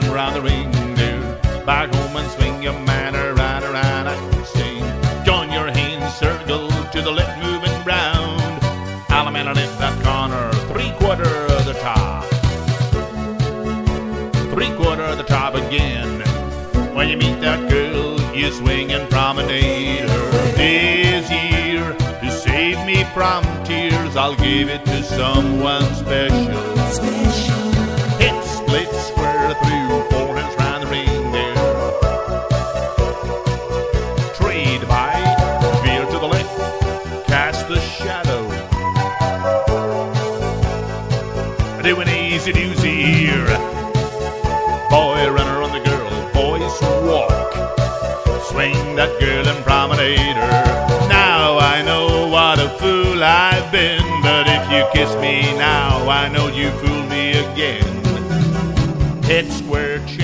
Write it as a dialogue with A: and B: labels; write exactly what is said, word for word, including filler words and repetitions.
A: arm around the ring there. Back home and swing your man around, around, I sing. Join your hands, circle to the left, moving round. Alamana left that corner, three quarter of the top. Three quarter of the top again. When you meet that girl, you swing and promenade her. This year, to save me from tears, I'll give it to someone special.
B: Special.
A: Hit, split, square through, four hands round the ring there. Trade bite, veer to the left, cast the shadow. Do an easy doozy here. Boy runner on the girl, boys walk. Swing that girl and promenade her. Now I know what a fool I've been, but if you kiss me now, I know you fooled me again. Head square,